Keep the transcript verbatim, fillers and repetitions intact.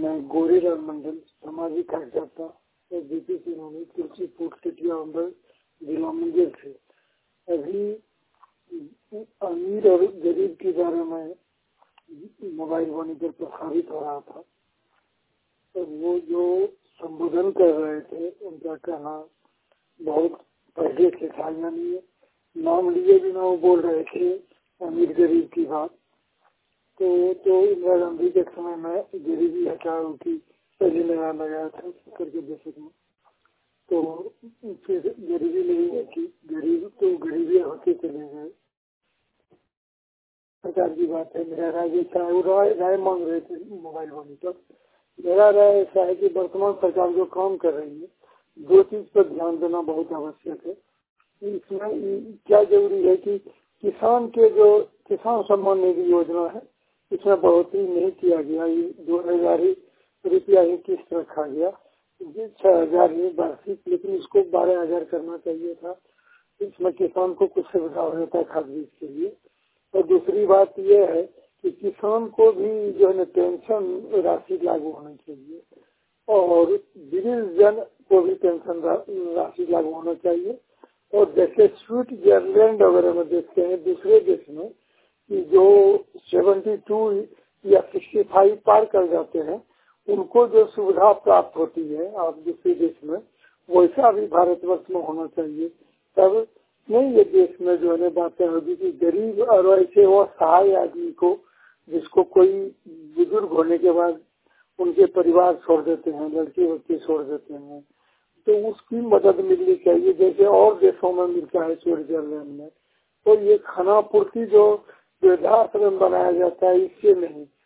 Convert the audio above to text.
मैं गोरेलाल मंडल सामाजिक कार्यकर्ता और बीपी सिंह तुलसीपुर टिटिया अंबर जिला मुंगेर से। अभी अमीर और गरीब के बारे में मोबाइल वाणी पर प्रसारित हो रहा था, तो वो जो संबोधन कर रहे थे उनका कहना बहुत पहले से था, यानी नाम लिए बिना वो बोल रहे थे अमीर गरीब की बात। तो तो इंदिरा गांधी के समय में गरीबी हटाओ की पहले नया लगाया था करके दशक में, तो फिर गरीबी नहीं है कि गरीब तो गरीबी होते चले गए। सरकार की बात है, मेरा राय ऐसा है, वो राय राय मांग रहे थे मोबाइल वाली पर। मेरा राय ऐसा है कि वर्तमान सरकार जो काम कर रही है, दो चीज पर ध्यान देना बहुत आवश्यक है। इसमें क्या जरूरी है कि किसान के जो किसान सम्मान निधि योजना है, इसमें बढ़ोतरी नहीं किया गया। ये दो हजार रुपया ही किस्त रखा गया, छह हजार ही वार्षिक, लेकिन इसको बारह हजार करना चाहिए था। इसमें किसान को कुछ सुविधा हो जाता है खाद बीज के लिए। और दूसरी बात यह है कि किसान को भी जो है ना पेंशन राशि लागू होनी चाहिए, और विभिन्न जन को भी पेंशन राशि लागू होना चाहिए। और जैसे स्विट्जरलैंड वगैरह में देखते हैं दूसरे देश में कि जो बहत्तर या पैंसठ पार कर जाते हैं उनको जो सुविधा प्राप्त होती है आप दूसरे देश में, वैसा भी भारतवर्ष में होना चाहिए। तब नहीं ये देश में जो है बातें होगी कि गरीब और ऐसे वो सहाय आदमी को, जिसको कोई बुजुर्ग होने के बाद उनके परिवार छोड़ देते हैं, लड़के बच्चे छोड़ देते हैं, तो उसकी मदद मिलनी चाहिए जैसे और देशों में मिलता है स्विट्जरलैंड में। तो ये खाना पूर्ति जो वृद्धाश्रम बनाया जाता है इससे नहीं,